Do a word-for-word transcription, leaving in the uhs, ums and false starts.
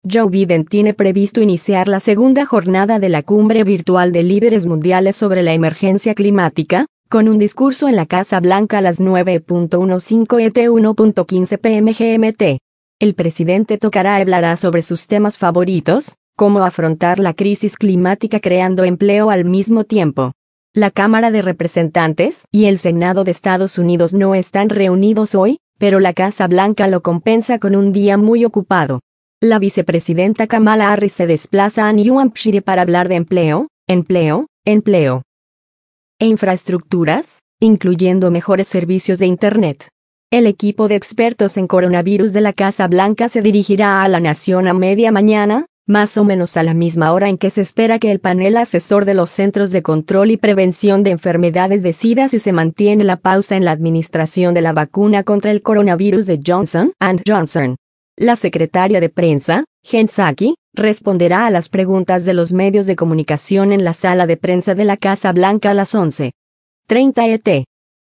Joe Biden tiene previsto iniciar la segunda jornada de la cumbre virtual de líderes mundiales sobre la emergencia climática, con un discurso en la Casa Blanca a las nueve punto quince E T uno punto quince P M G M T. El presidente tocará y hablará sobre sus temas favoritos, cómo afrontar la crisis climática creando empleo al mismo tiempo. La Cámara de Representantes y el Senado de Estados Unidos no están reunidos hoy, pero la Casa Blanca lo compensa con un día muy ocupado. La vicepresidenta Kamala Harris se desplaza a New Hampshire para hablar de empleo, empleo, empleo e infraestructuras, incluyendo mejores servicios de Internet. El equipo de expertos en coronavirus de la Casa Blanca se dirigirá a la nación a media mañana, más o menos a la misma hora en que se espera que el panel asesor de los Centros de Control y Prevención de Enfermedades decida si se mantiene la pausa en la administración de la vacuna contra el coronavirus de Johnson and Johnson. La secretaria de prensa, Jen Psaki, responderá a las preguntas de los medios de comunicación en la sala de prensa de la Casa Blanca a las once treinta E T.